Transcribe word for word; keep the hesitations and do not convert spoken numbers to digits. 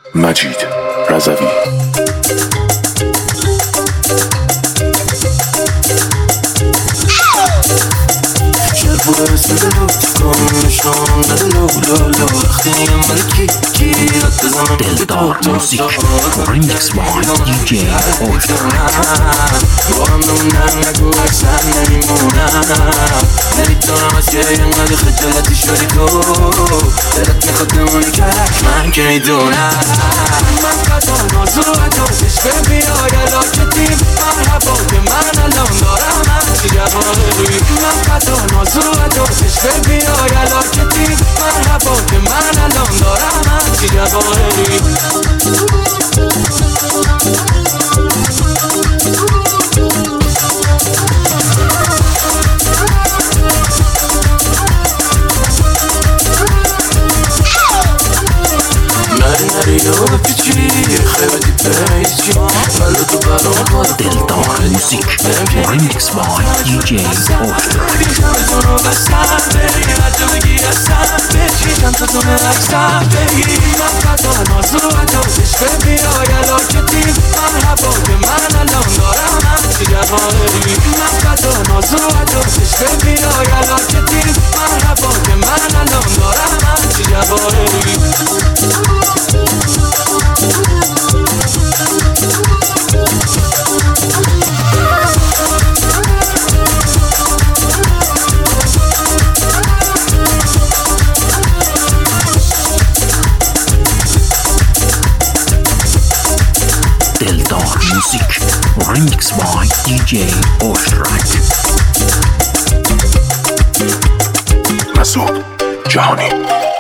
مجید رضوی. شرفو اسم دلو کنشان دلو لولو وقتی ملکی کی رد بزنم دلدار موزیک ریمیکس بای دی جی با هم نمونن نگو اکثر نمیمونم نمیدونم از که اینقدر خجالتی شدی تو دلت میخواد نمونی کرک من که میدونم من قطع نازو عجازش ببیای علاکتیم مرحبا که من الان دارم همچی جواری من قطع نازو عجازش ببیای علاکتیم مرحبا که من الان دارم همچی جواری دلدار موزیک ریمیکس بای دی جی دلدار موزیک ریمیکس بای دی جی اوشترک. مسعود جهانی.